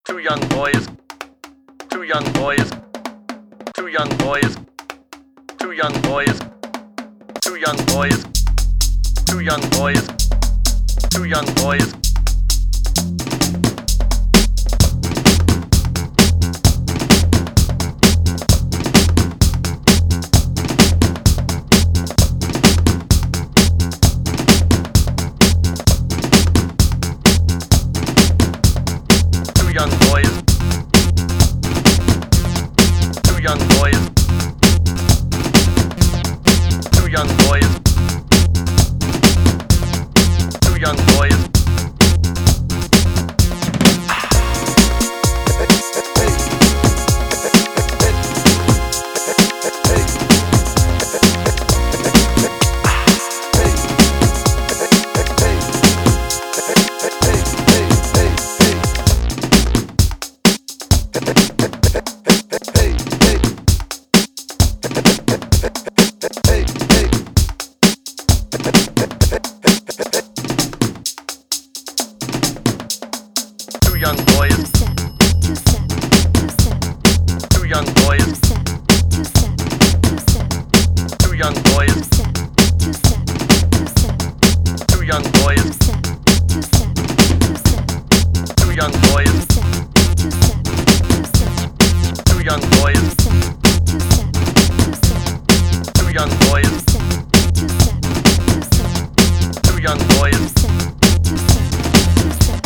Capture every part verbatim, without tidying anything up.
Two young boys, two young boys, two young boys, two young boys, two young boys, two young boys, two young boys. Young boys, two young boys, two young boys, two young boys. Two young boys, two step, two step, two young boys, two step, two step, two step, two young boys, two step, two step, two step, two young boys, two step, two step, two step, two young boys, two step, two step, two step, two young boys, two step, two step, two step, two young boys, two step, two step, two step, two young boys. two step, two step, two step.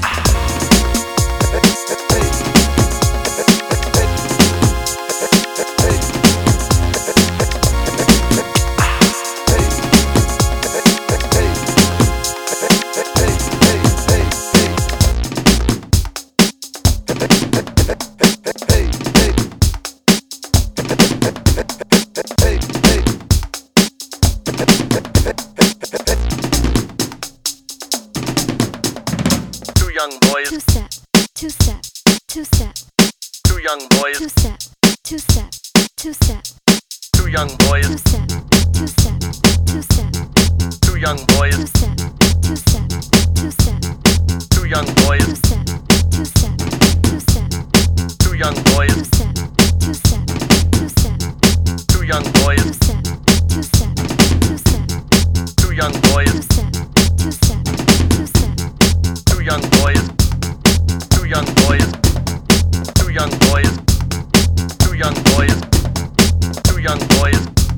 Two young boys, Two step, two step, two step, two young boys, two step, two step, two step, two young boys, two step, two step, two step, two young boys, two step, two step, two step, two young boys, two step, two step, two step, two young boys, two step, two step, two step, two young boys, two step, two step, two step, two young boys, two step, two step, two step, two young boys, two young boys, two young boys, two young boys, two young boys,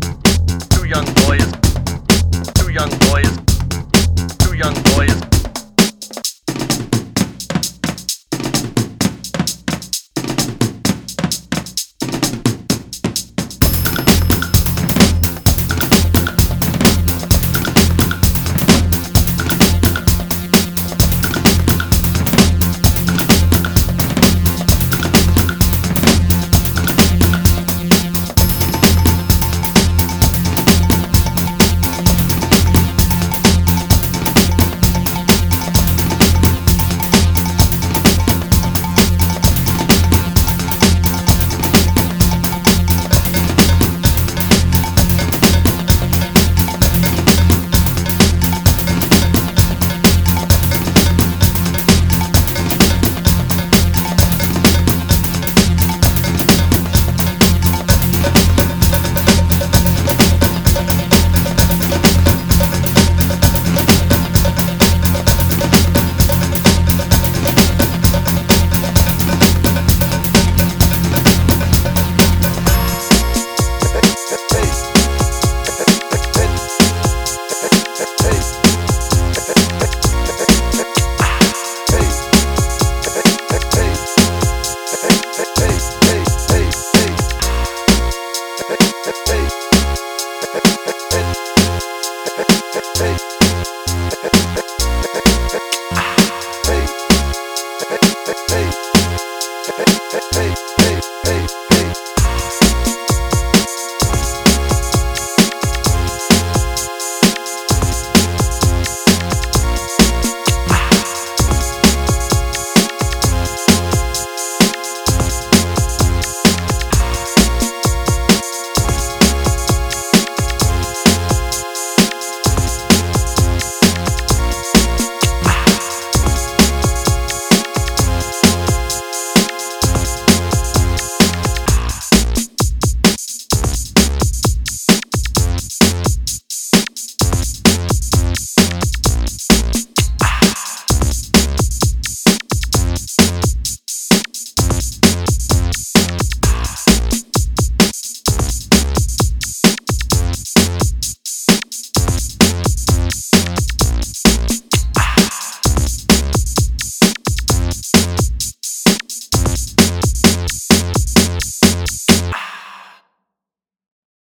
two young boys, two young boys, two young boys. Hey.